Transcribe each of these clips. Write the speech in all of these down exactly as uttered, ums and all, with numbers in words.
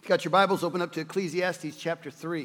If you've got your Bibles, open up to Ecclesiastes chapter three.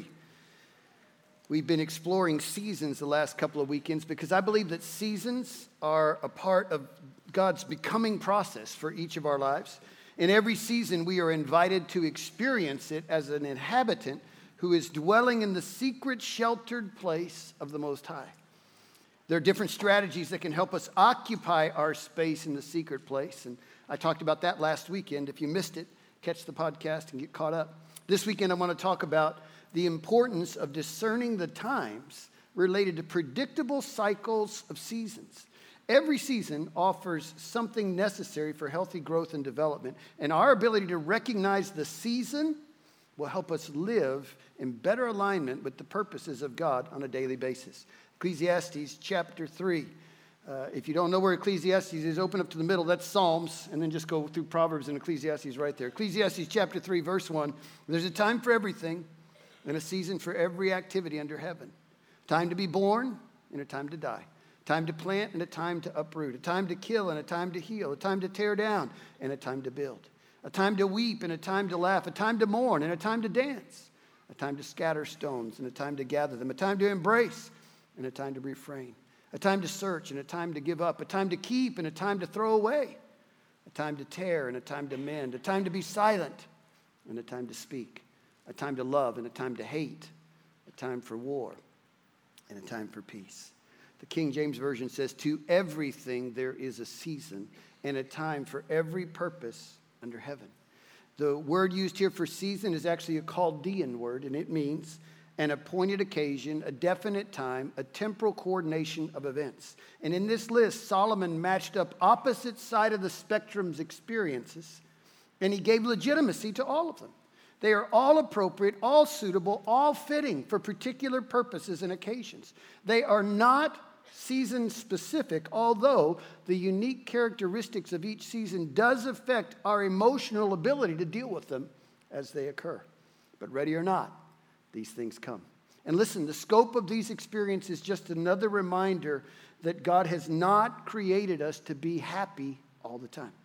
We've been exploring seasons the last couple of weekends because I believe that seasons are a part of God's becoming process for each of our lives. In every season, we are invited to experience it as an inhabitant who is dwelling in the secret, sheltered place of the Most High. There are different strategies that can help us occupy our space in the secret place, and I talked about that last weekend. If you missed it, catch the podcast and get caught up. This weekend, I want to talk about the importance of discerning the times related to predictable cycles of seasons. Every season offers something necessary for healthy growth and development, and our ability to recognize the season will help us live in better alignment with the purposes of God on a daily basis. Ecclesiastes chapter three. Uh, if you don't know where Ecclesiastes is, open up to the middle. That's Psalms, and then just go through Proverbs and Ecclesiastes right there. Ecclesiastes chapter three, verse one. There's a time for everything and a season for every activity under heaven. Time to be born and a time to die. Time to plant and a time to uproot. A time to kill and a time to heal. A time to tear down and a time to build. A time to weep and a time to laugh. A time to mourn and a time to dance. A time to scatter stones and a time to gather them. A time to embrace and a time to refrain. A time to search and a time to give up. A time to keep and a time to throw away. A time to tear and a time to mend. A time to be silent and a time to speak. A time to love and a time to hate. A time for war and a time for peace. The King James Version says, to everything there is a season and a time for every purpose under heaven. The word used here for season is actually a Chaldean word, and it means an appointed occasion, a definite time, a temporal coordination of events. And in this list, Solomon matched up opposite side of the spectrum's experiences, and he gave legitimacy to all of them. They are all appropriate, all suitable, all fitting for particular purposes and occasions. They are not season-specific, although the unique characteristics of each season does affect our emotional ability to deal with them as they occur. But ready or not, these things come. And listen, the scope of these experiences is just another reminder that God has not created us to be happy all the time.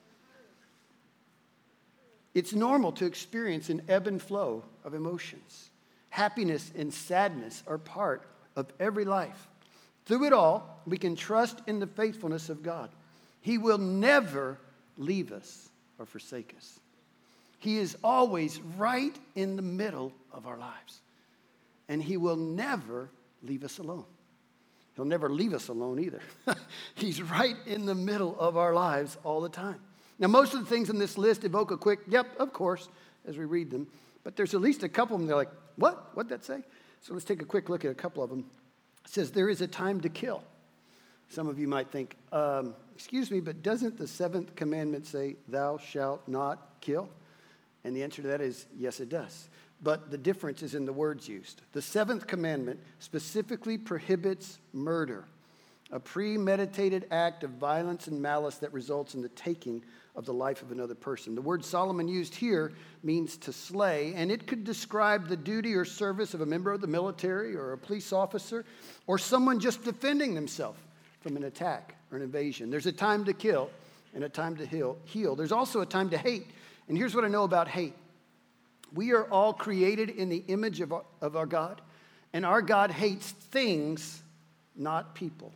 It's normal to experience an ebb and flow of emotions. Happiness and sadness are part of every life. Through it all, we can trust in the faithfulness of God. He will never leave us or forsake us. He is always right in the middle of our lives. And he will never leave us alone. He'll never leave us alone either. He's right in the middle of our lives all the time. Now, most of the things in this list evoke a quick, yep, of course, as we read them. But there's at least a couple of them, they're like, what? What'd that say? So let's take a quick look at a couple of them. It says, there is a time to kill. Some of you might think, um, excuse me, but doesn't the seventh commandment say, thou shalt not kill? And the answer to that is, yes, it does. But the difference is in the words used. The seventh commandment specifically prohibits murder, a premeditated act of violence and malice that results in the taking of the life of another person. The word Solomon used here means to slay, and it could describe the duty or service of a member of the military or a police officer or someone just defending themselves from an attack or an invasion. There's a time to kill and a time to heal. There's also a time to hate. And here's what I know about hate. We are all created in the image of our, of our God, and our God hates things, not people.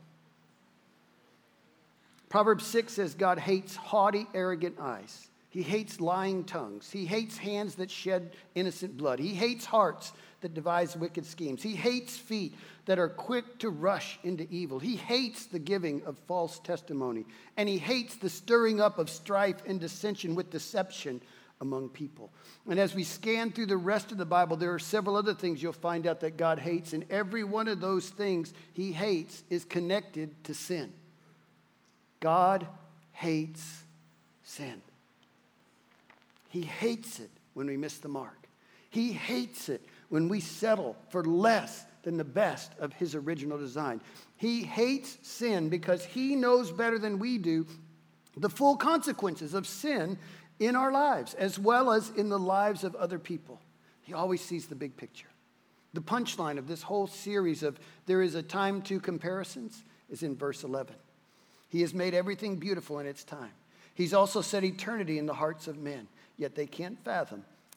Proverbs six says God hates haughty, arrogant eyes. He hates lying tongues. He hates hands that shed innocent blood. He hates hearts that devise wicked schemes. He hates feet that are quick to rush into evil. He hates the giving of false testimony. And he hates the stirring up of strife and dissension with deception among people. And as we scan through the rest of the Bible, there are several other things you'll find out that God hates. And every one of those things he hates is connected to sin. God hates sin. He hates it when we miss the mark. He hates it when we settle for less than the best of his original design. He hates sin because he knows better than we do the full consequences of sin in our lives, as well as in the lives of other people. He always sees the big picture. The punchline of this whole series of there is a time to comparisons is in verse eleven. He has made everything beautiful in its time. He's also set eternity in the hearts of men, yet they can't fathom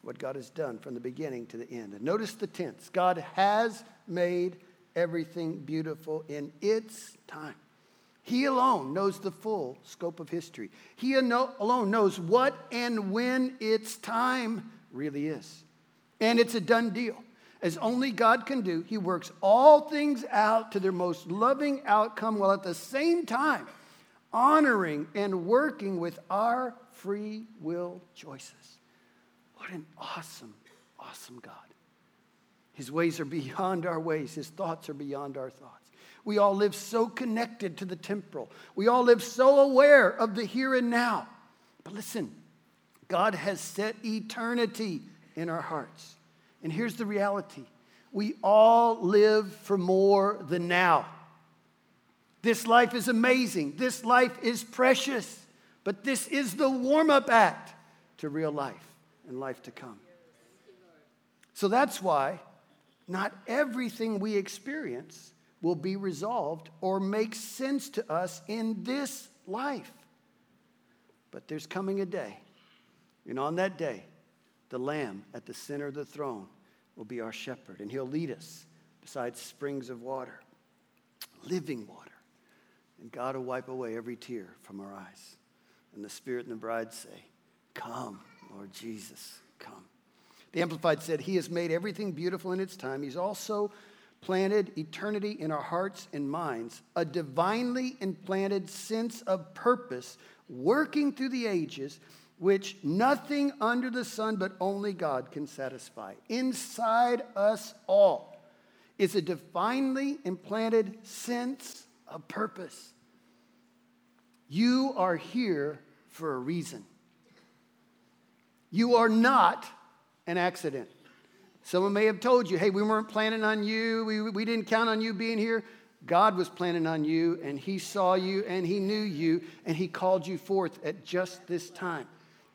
what God has done from the beginning to the end. And notice the tense. God has made everything beautiful in its time. He alone knows the full scope of history. He alone knows what and when its time really is. And it's a done deal. As only God can do, he works all things out to their most loving outcome while at the same time honoring and working with our free will choices. What an awesome, awesome God. His ways are beyond our ways. His thoughts are beyond our thoughts. We all live so connected to the temporal. We all live so aware of the here and now. But listen, God has set eternity in our hearts. And here's the reality. We all live for more than now. This life is amazing. This life is precious. But this is the warm-up act to real life and life to come. So that's why not everything we experience will be resolved or make sense to us in this life. But there's coming a day, and on that day, the Lamb at the center of the throne will be our shepherd, and he'll lead us beside springs of water, living water. And God will wipe away every tear from our eyes. And the Spirit and the bride say, "Come, Lord Jesus, come." The Amplified said, "He has made everything beautiful in its time. He's also planted eternity in our hearts and minds, a divinely implanted sense of purpose working through the ages, which nothing under the sun but only God can satisfy. Inside us all is a divinely implanted sense of purpose. You are here for a reason. You are not an accident. Someone may have told you, hey, we weren't planning on you. We, we didn't count on you being here. God was planning on you, and he saw you, and he knew you, and he called you forth at just this time.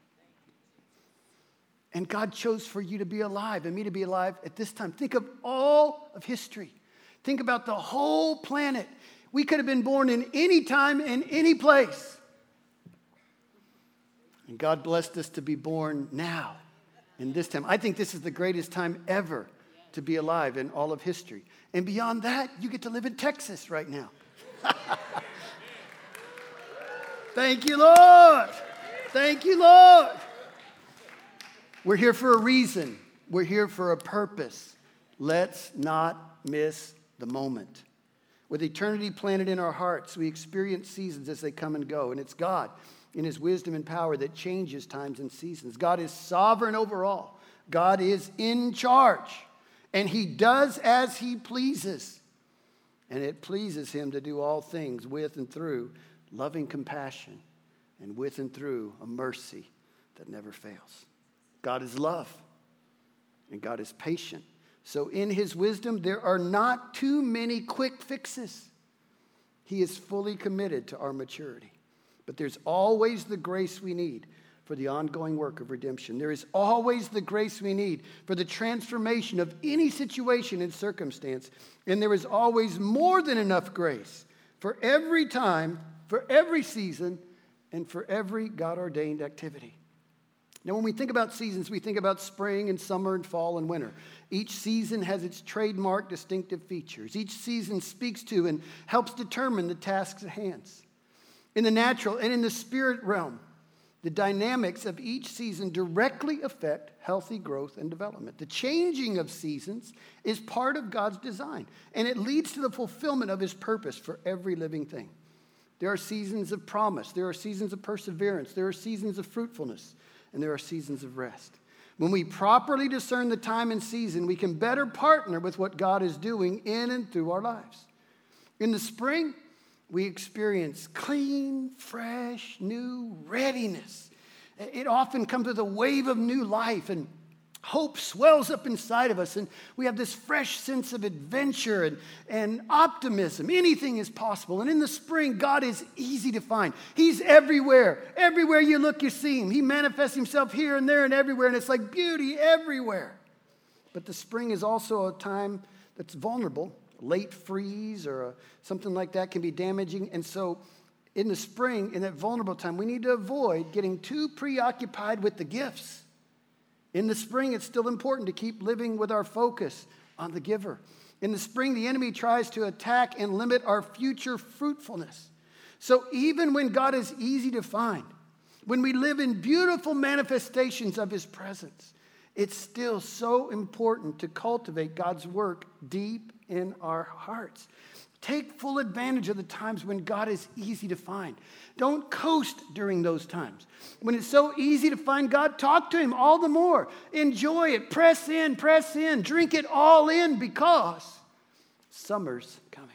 And God chose for you to be alive and me to be alive at this time. Think of all of history. Think about the whole planet. We could have been born in any time, in any place. And God blessed us to be born now, in this time. I think this is the greatest time ever to be alive in all of history. And beyond that, you get to live in Texas right now. Thank you, Lord. Thank you, Lord. We're here for a reason. We're here for a purpose. Let's not miss the moment. With eternity planted in our hearts, we experience seasons as they come and go. And it's God, in his wisdom and power, that changes times and seasons. God is sovereign over all. God is in charge. And he does as he pleases. And it pleases him to do all things with and through loving compassion and with and through a mercy that never fails. God is love, and God is patient. So in his wisdom, there are not too many quick fixes. He is fully committed to our maturity. But there's always the grace we need for the ongoing work of redemption. There is always the grace we need for the transformation of any situation and circumstance. And there is always more than enough grace for every time, for every season, and for every God-ordained activity. Now, when we think about seasons, we think about spring and summer and fall and winter. Each season has its trademark distinctive features. Each season speaks to and helps determine the tasks at hand. In the natural and in the spirit realm, the dynamics of each season directly affect healthy growth and development. The changing of seasons is part of God's design, and it leads to the fulfillment of his purpose for every living thing. There are seasons of promise. There are seasons of perseverance. There are seasons of fruitfulness. And there are seasons of rest. When we properly discern the time and season, we can better partner with what God is doing in and through our lives. In the spring, we experience clean, fresh, new readiness. It often comes with a wave of new life, and hope swells up inside of us, and we have this fresh sense of adventure and, and optimism. Anything is possible. And in the spring, God is easy to find. He's everywhere. Everywhere you look, you see him. He manifests himself here and there and everywhere, and it's like beauty everywhere. But the spring is also a time that's vulnerable. Late freeze or a, something like that can be damaging. And so in the spring, in that vulnerable time, we need to avoid getting too preoccupied with the gifts In the spring, it's still important to keep living with our focus on the giver. In the spring, the enemy tries to attack and limit our future fruitfulness. So even when God is easy to find, when we live in beautiful manifestations of his presence, it's still so important to cultivate God's work deep in our hearts. Take full advantage of the times when God is easy to find. Don't coast during those times. When it's so easy to find God, talk to him all the more. Enjoy it. Press in, press in. Drink it all in because summer's coming.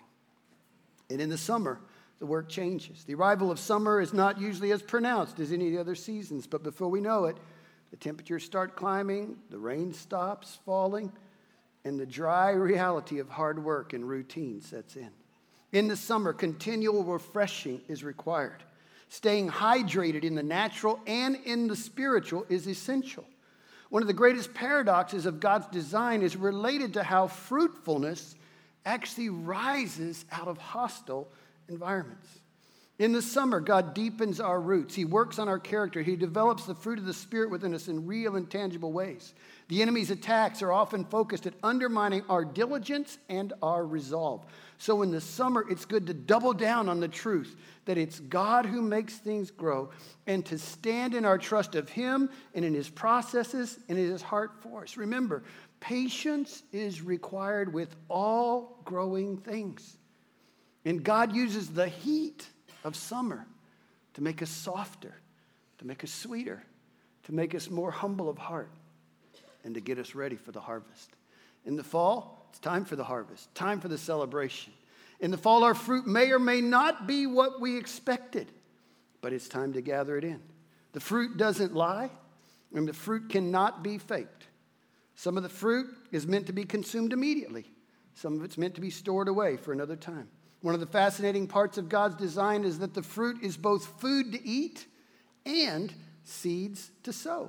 And in the summer, the work changes. The arrival of summer is not usually as pronounced as any of the other seasons, but before we know it, the temperatures start climbing, the rain stops falling, and the dry reality of hard work and routine sets in. In the summer, continual refreshing is required. Staying hydrated in the natural and in the spiritual is essential. One of the greatest paradoxes of God's design is related to how fruitfulness actually rises out of hostile environments. In the summer, God deepens our roots. He works on our character. He develops the fruit of the Spirit within us in real and tangible ways. The enemy's attacks are often focused at undermining our diligence and our resolve. So in the summer, it's good to double down on the truth that it's God who makes things grow and to stand in our trust of him and in his processes and in his heart for us. Remember, patience is required with all growing things. And God uses the heat of summer to make us softer, to make us sweeter, to make us more humble of heart, and to get us ready for the harvest. In the fall, it's time for the harvest, time for the celebration. In the fall, our fruit may or may not be what we expected, but it's time to gather it in. The fruit doesn't lie, and the fruit cannot be faked. Some of the fruit is meant to be consumed immediately. Some of it's meant to be stored away for another time. One of the fascinating parts of God's design is that the fruit is both food to eat and seeds to sow.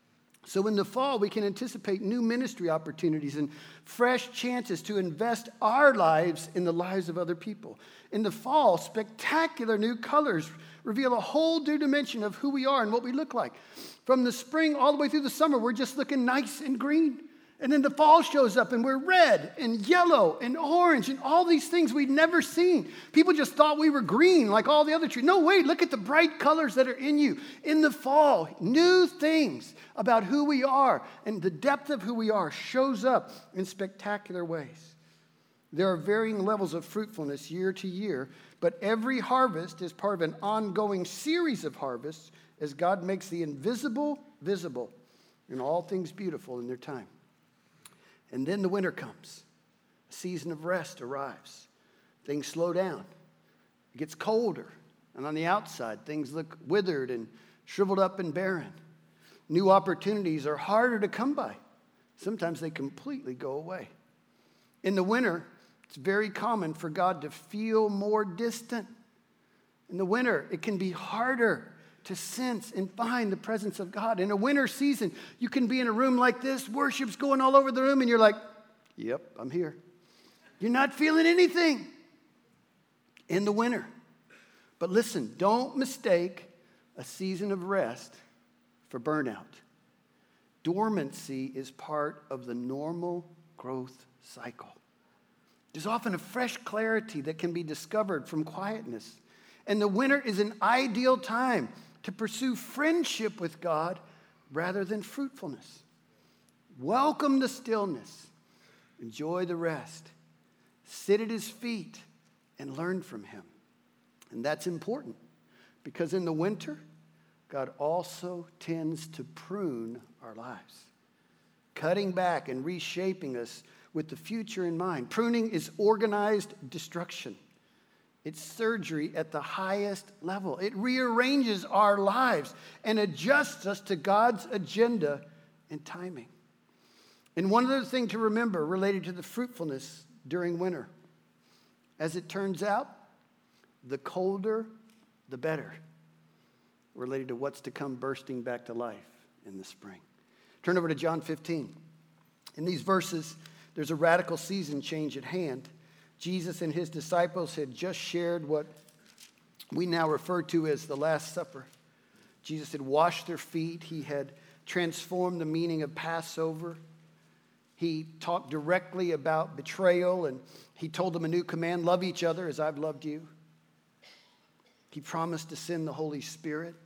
So in the fall, we can anticipate new ministry opportunities and fresh chances to invest our lives in the lives of other people. In the fall, spectacular new colors reveal a whole new dimension of who we are and what we look like. From the spring all the way through the summer, we're just looking nice and green. And then the fall shows up and we're red and yellow and orange and all these things we'd never seen. People just thought we were green like all the other trees. No, wait, look at the bright colors that are in you. In the fall, new things about who we are and the depth of who we are shows up in spectacular ways. There are varying levels of fruitfulness year to year, but every harvest is part of an ongoing series of harvests as God makes the invisible visible and all things beautiful in their time. And then the winter comes. A season of rest arrives. Things slow down. It gets colder. And on the outside, things look withered and shriveled up and barren. New opportunities are harder to come by. Sometimes they completely go away. In the winter, it's very common for God to feel more distant. In the winter, it can be harder to sense and find the presence of God. In a winter season, you can be in a room like this, worship's going all over the room, and you're like, yep, I'm here. You're not feeling anything in the winter. But listen, don't mistake a season of rest for burnout. Dormancy is part of the normal growth cycle. There's often a fresh clarity that can be discovered from quietness. And the winter is an ideal time to pursue friendship with God rather than fruitfulness. Welcome the stillness. Enjoy the rest. Sit at his feet and learn from him. And that's important because in the winter, God also tends to prune our lives, cutting back and reshaping us with the future in mind. Pruning is organized destruction. It's surgery at the highest level. It rearranges our lives and adjusts us to God's agenda and timing. And one other thing to remember related to the fruitfulness during winter. As it turns out, the colder, the better, related to what's to come bursting back to life in the spring. Turn over to John fifteen. In these verses, there's a radical season change at hand. Jesus and his disciples had just shared what we now refer to as the Last Supper. Jesus had washed their feet. He had transformed the meaning of Passover. He talked directly about betrayal, and he told them a new command: love each other as I've loved you. He promised to send the Holy Spirit,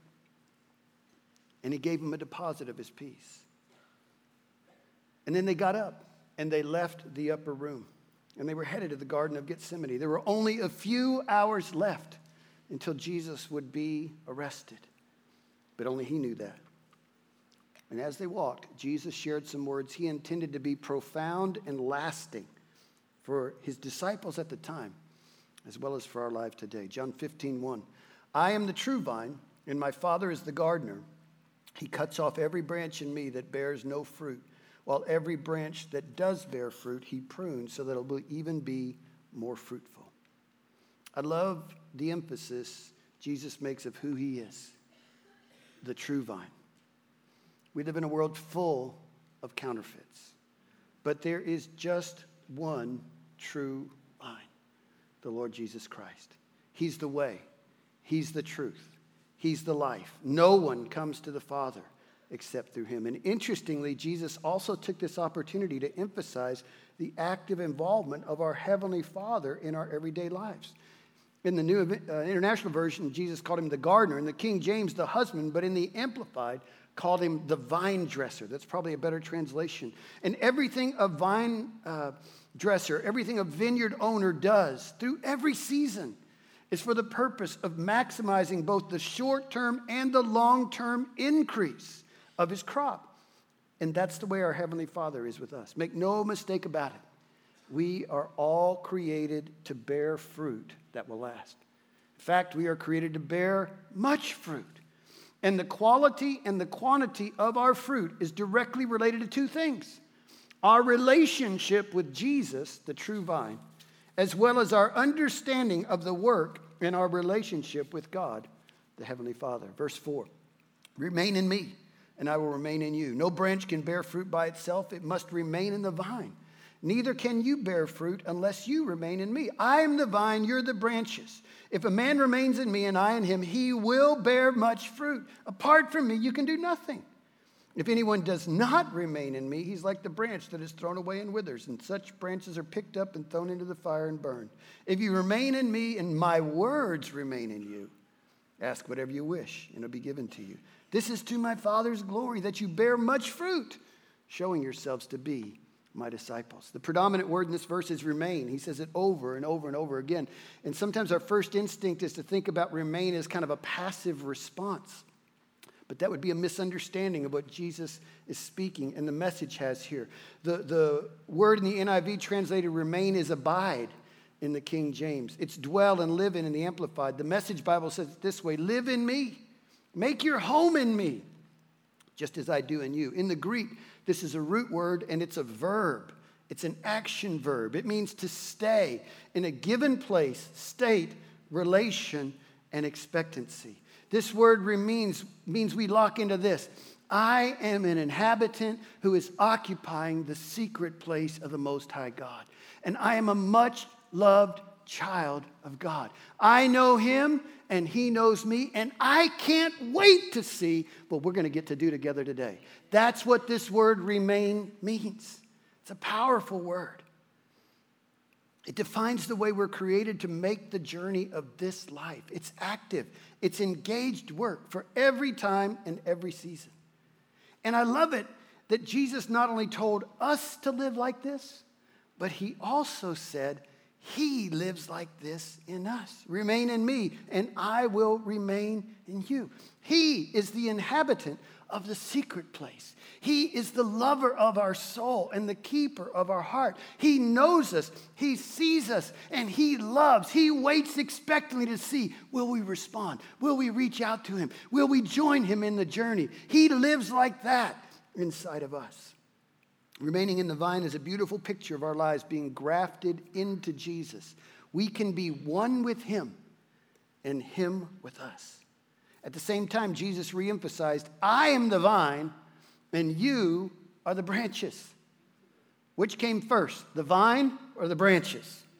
and he gave them a deposit of his peace. And then they got up, and they left the upper room, and they were headed to the Garden of Gethsemane. There were only a few hours left until Jesus would be arrested, but only he knew that. And as they walked, Jesus shared some words he intended to be profound and lasting for his disciples at the time, as well as for our life today. John fifteen one. I am the true vine, and my Father is the gardener. He cuts off every branch in me that bears no fruit, while every branch that does bear fruit, he prunes so that it will even be more fruitful. I love the emphasis Jesus makes of who he is, the true vine. We live in a world full of counterfeits, but there is just one true vine, the Lord Jesus Christ. He's the way. He's the truth. He's the life. No one comes to the Father except through him. And interestingly, Jesus also took this opportunity to emphasize the active involvement of our Heavenly Father in our everyday lives. In the New uh, International Version, Jesus called him the gardener. In the King James, the husband. But in the Amplified, called him the vine dresser. That's probably a better translation. And everything a vine uh, dresser, everything a vineyard owner does through every season is for the purpose of maximizing both the short-term and the long-term increase of his crop. And that's the way our Heavenly Father is with us. Make no mistake about it. We are all created to bear fruit that will last. In fact, we are created to bear much fruit. And the quality and the quantity of our fruit is directly related to two things: our relationship with Jesus, the true vine, as well as our understanding of the work in our relationship with God, the Heavenly Father. Verse four, remain in me, and I will remain in you. No branch can bear fruit by itself. It must remain in the vine. Neither can you bear fruit unless you remain in me. I am the vine, you're the branches. If a man remains in me and I in him, he will bear much fruit. Apart from me, you can do nothing. If anyone does not remain in me, he's like the branch that is thrown away and withers, and such branches are picked up and thrown into the fire and burned. If you remain in me and my words remain in you, ask whatever you wish, and it'll be given to you. This is to my Father's glory, that you bear much fruit, showing yourselves to be my disciples. The predominant word in this verse is remain. He says it over and over and over again. And sometimes our first instinct is to think about remain as kind of a passive response. But that would be a misunderstanding of what Jesus is speaking and the message has here. The, the word in the N I V translated remain is abide in the King James. It's dwell and live in in the Amplified. The Message Bible says it this way: live in me. Make your home in me, just as I do in you. In the Greek, this is a root word, and it's a verb. It's an action verb. It means to stay in a given place, state, relation, and expectancy. This word means, means we lock into this: I am an inhabitant who is occupying the secret place of the Most High God. And I am a much loved child of God. I know him and he knows me, and I can't wait to see what we're going to get to do together today. That's what this word remain means. It's a powerful word. It defines the way we're created to make the journey of this life. It's active. It's engaged work for every time and every season. And I love it that Jesus not only told us to live like this, but he also said he lives like this in us. Remain in me, and I will remain in you. He is the inhabitant of the secret place. He is the lover of our soul and the keeper of our heart. He knows us, he sees us, and he loves. He waits expectantly to see, will we respond? Will we reach out to him? Will we join him in the journey? He lives like that inside of us. Remaining in the vine is a beautiful picture of our lives being grafted into Jesus. We can be one with him and him with us. At the same time, Jesus reemphasized, I am the vine and you are the branches. Which came first, the vine or the branches?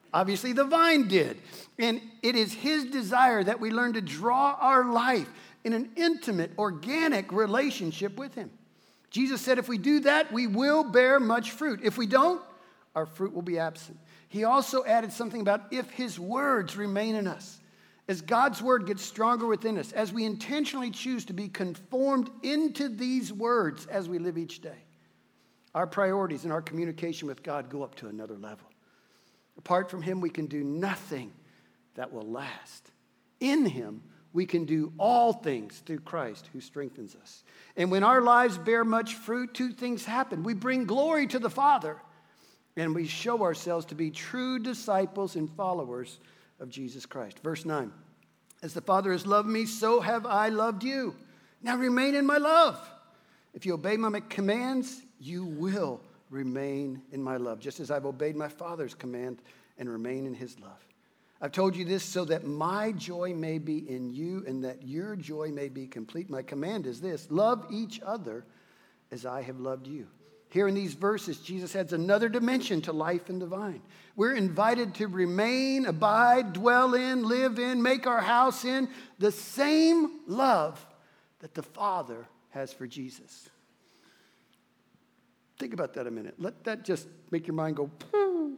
Obviously, the vine did. And it is his desire that we learn to draw our life in an intimate, organic relationship with him. Jesus said if we do that, we will bear much fruit. If we don't, our fruit will be absent. He also added something about if his words remain in us. As God's word gets stronger within us, as we intentionally choose to be conformed into these words as we live each day, our priorities and our communication with God go up to another level. Apart from him, we can do nothing that will last. In him, we can do all things through Christ who strengthens us. And when our lives bear much fruit, two things happen. We bring glory to the Father, and we show ourselves to be true disciples and followers of Jesus Christ. Verse nine, as the Father has loved me, so have I loved you. Now remain in my love. If you obey my commands, you will remain in my love, just as I've obeyed my Father's command and remain in his love. I've told you this so that my joy may be in you and that your joy may be complete. My command is this: love each other as I have loved you. Here in these verses, Jesus adds another dimension to life in the vine. We're invited to remain, abide, dwell in, live in, make our house in the same love that the Father has for Jesus. Think about that a minute. Let that just make your mind go, pooh.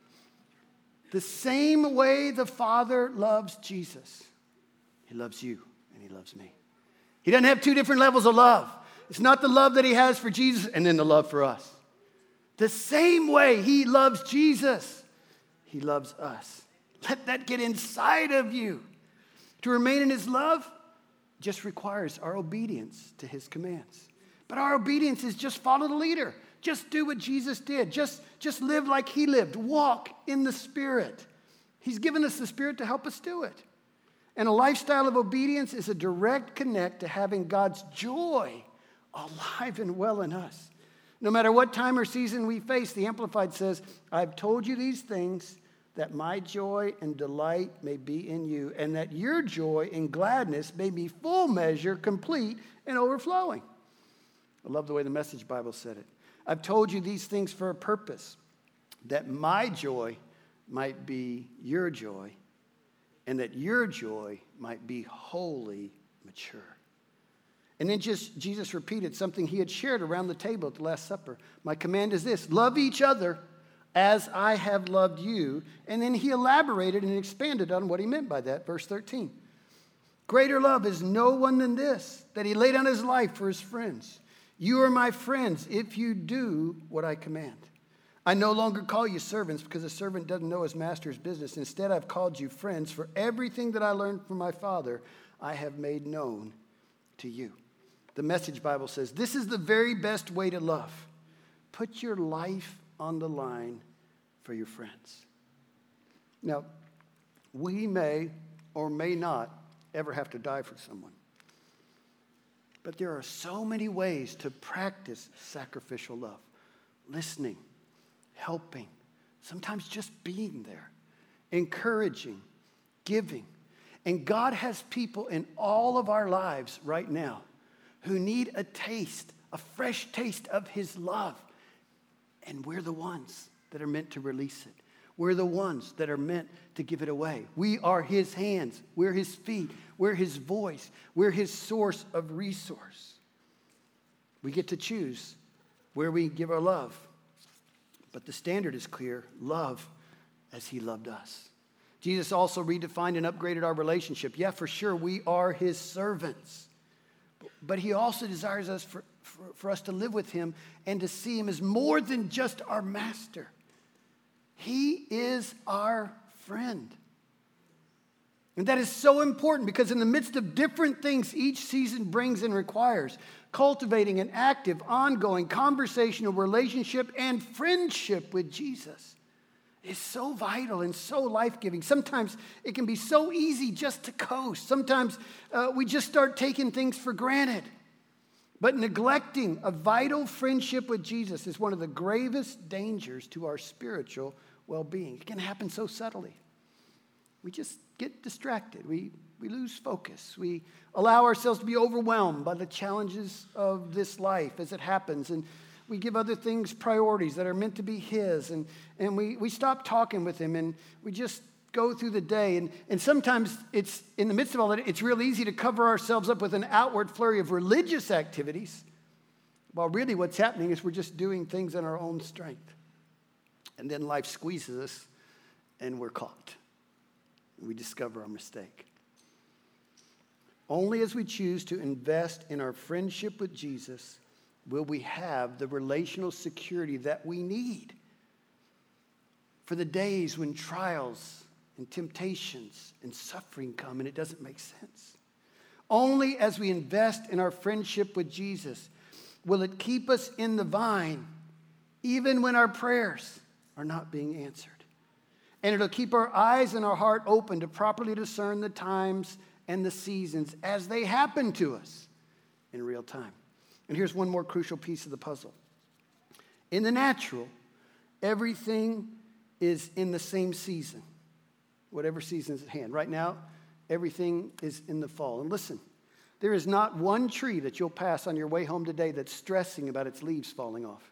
The same way the Father loves Jesus, he loves you and he loves me. He doesn't have two different levels of love. It's not the love that he has for Jesus and then the love for us. The same way he loves Jesus, he loves us. Let that get inside of you. To remain in his love just requires our obedience to his commands. But our obedience is just follow the leader. Just do what Jesus did. Just, just live like he lived. Walk in the Spirit. He's given us the Spirit to help us do it. And a lifestyle of obedience is a direct connect to having God's joy alive and well in us. No matter what time or season we face, the Amplified says, I've told you these things that my joy and delight may be in you, and that your joy and gladness may be full measure, complete, and overflowing. I love the way the Message Bible said it. I've told you these things for a purpose, that my joy might be your joy, and that your joy might be wholly mature. And then just Jesus repeated something he had shared around the table at the Last Supper. My command is this: love each other as I have loved you. And then he elaborated and expanded on what he meant by that. Verse thirteen. Greater love is no one than this, that he laid down his life for his friends. You are my friends if you do what I command. I no longer call you servants because a servant doesn't know his master's business. Instead, I've called you friends, for everything that I learned from my Father, I have made known to you. The Message Bible says, this is the very best way to love. Put your life on the line for your friends. Now, we may or may not ever have to die for someone. But there are so many ways to practice sacrificial love. Listening, helping, sometimes just being there, encouraging, giving. And God has people in all of our lives right now who need a taste, a fresh taste of his love. And we're the ones that are meant to release it. We're the ones that are meant to give it away. We are his hands. We're his feet. We're his voice. We're his source of resource. We get to choose where we give our love. But the standard is clear: love as he loved us. Jesus also redefined and upgraded our relationship. Yeah, for sure, we are his servants. But he also desires us for, for, for us to live with him and to see him as more than just our master. He is our friend. And that is so important because in the midst of different things each season brings and requires, cultivating an active, ongoing conversational relationship and friendship with Jesus is so vital and so life-giving. Sometimes it can be so easy just to coast. Sometimes uh, we just start taking things for granted. But neglecting a vital friendship with Jesus is one of the gravest dangers to our spiritual well-being. It can happen so subtly. We just get distracted. We, we lose focus. We allow ourselves to be overwhelmed by the challenges of this life as it happens. And we give other things priorities that are meant to be his. And, and we, we stop talking with him and we just go through the day. And, and sometimes it's in the midst of all that, it's real easy to cover ourselves up with an outward flurry of religious activities. While really what's happening is we're just doing things in our own strength. And then life squeezes us and we're caught. We discover our mistake. Only as we choose to invest in our friendship with Jesus will we have the relational security that we need for the days when trials and temptations and suffering come and it doesn't make sense. Only as we invest in our friendship with Jesus will it keep us in the vine even when our prayers are not being answered. And it'll keep our eyes and our heart open to properly discern the times and the seasons as they happen to us in real time. And here's one more crucial piece of the puzzle. In the natural, everything is in the same season, whatever season is at hand. Right now, everything is in the fall. And listen, there is not one tree that you'll pass on your way home today that's stressing about its leaves falling off.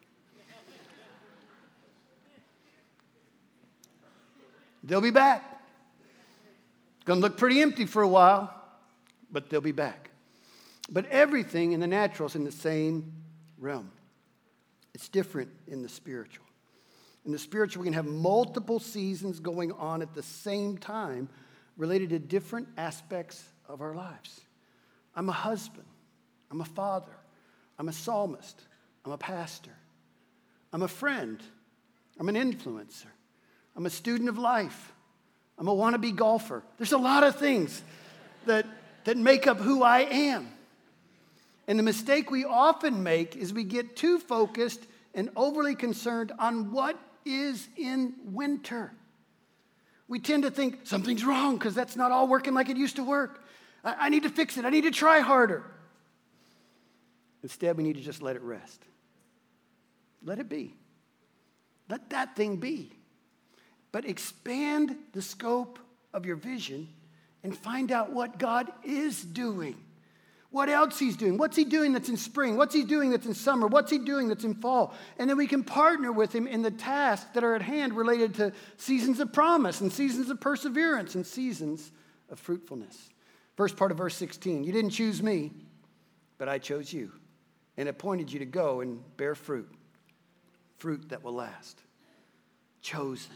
They'll be back. It's going to look pretty empty for a while, but they'll be back. But everything in the natural is in the same realm. It's different in the spiritual. In the spiritual, we can have multiple seasons going on at the same time related to different aspects of our lives. I'm a husband. I'm a father. I'm a psalmist. I'm a pastor. I'm a friend. I'm an influencer. I'm a student of life. I'm a wannabe golfer. There's a lot of things that, that make up who I am. And the mistake we often make is we get too focused and overly concerned on what is in winter. We tend to think something's wrong because that's not all working like it used to work. I, I need to fix it. I need to try harder. Instead, we need to just let it rest. Let it be. Let that thing be. But expand the scope of your vision and find out what God is doing. What else he's doing. What's he doing that's in spring? What's he doing that's in summer? What's he doing that's in fall? And then we can partner with him in the tasks that are at hand related to seasons of promise and seasons of perseverance and seasons of fruitfulness. First part of verse sixteen. You didn't choose me, but I chose you and appointed you to go and bear fruit. Fruit that will last. Chosen.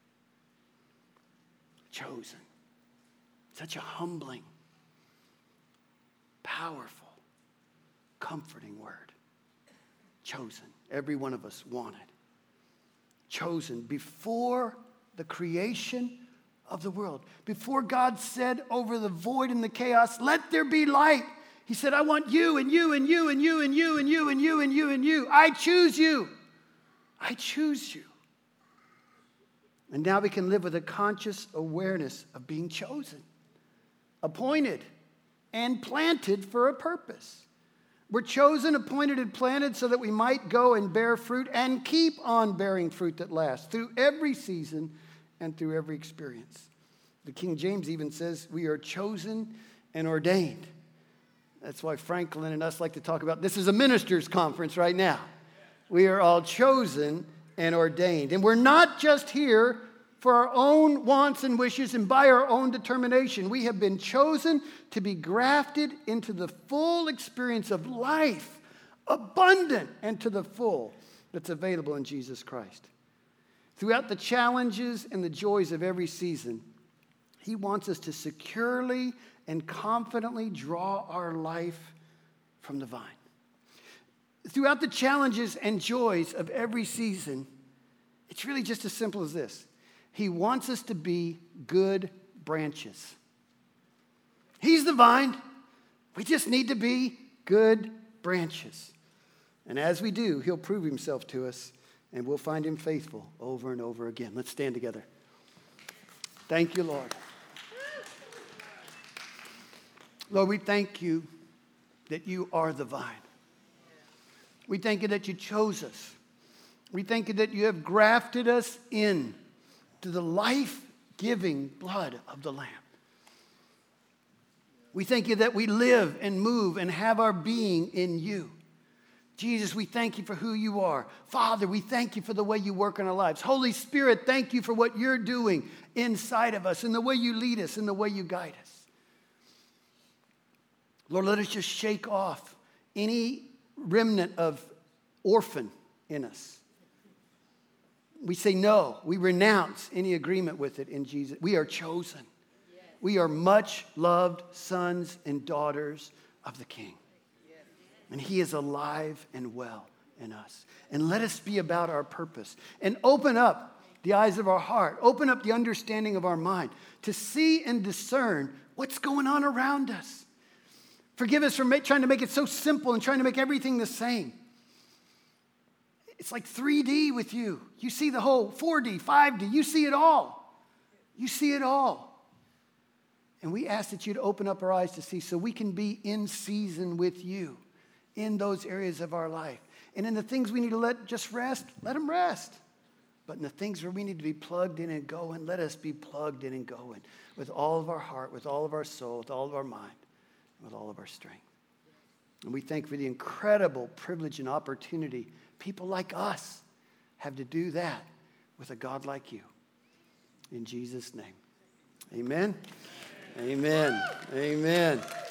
Chosen. Such a humbling, powerful, comforting word. Chosen. Every one of us wanted. Chosen before the creation of the world. Before God said over the void and the chaos, let there be light. He said, I want you and you and you and you and you and you and you and you and you. I choose you. I choose you. And now we can live with a conscious awareness of being chosen, appointed, and planted for a purpose. We're chosen, appointed, and planted so that we might go and bear fruit and keep on bearing fruit that lasts through every season and through every experience. The King James even says we are chosen and ordained. That's why Franklin and us like to talk about this is a minister's conference right now. We are all chosen and ordained. And we're not just here for our own wants and wishes and by our own determination. We have been chosen to be grafted into the full experience of life, abundant and to the full, that's available in Jesus Christ. Throughout the challenges and the joys of every season, he wants us to securely and confidently draw our life from the vine. Throughout the challenges and joys of every season, it's really just as simple as this. He wants us to be good branches. He's the vine. We just need to be good branches. And as we do, he'll prove himself to us, and we'll find him faithful over and over again. Let's stand together. Thank you, Lord. Lord, we thank you that you are the vine. We thank you that you chose us. We thank you that you have grafted us in to the life-giving blood of the Lamb. We thank you that we live and move and have our being in you. Jesus, we thank you for who you are. Father, we thank you for the way you work in our lives. Holy Spirit, thank you for what you're doing inside of us and the way you lead us and the way you guide us. Lord, let us just shake off any remnant of orphan in us. We say no. We renounce any agreement with it in Jesus. We are chosen. Yes. We are much loved sons and daughters of the King. Yes. And he is alive and well in us. And let us be about our purpose. And open up the eyes of our heart. Open up the understanding of our mind to see and discern what's going on around us. Forgive us for ma- trying to make it so simple and trying to make everything the same. It's like three D with you. You see the whole four D, five D. You see it all. You see it all. And we ask that you'd open up our eyes to see so we can be in season with you in those areas of our life. And in the things we need to let just rest, let them rest. But in the things where we need to be plugged in and going, let us be plugged in and going with all of our heart, with all of our soul, with all of our mind, with all of our strength. And we thank you for the incredible privilege and opportunity people like us have to do that with a God like you. In Jesus' name. Amen. Amen. Amen.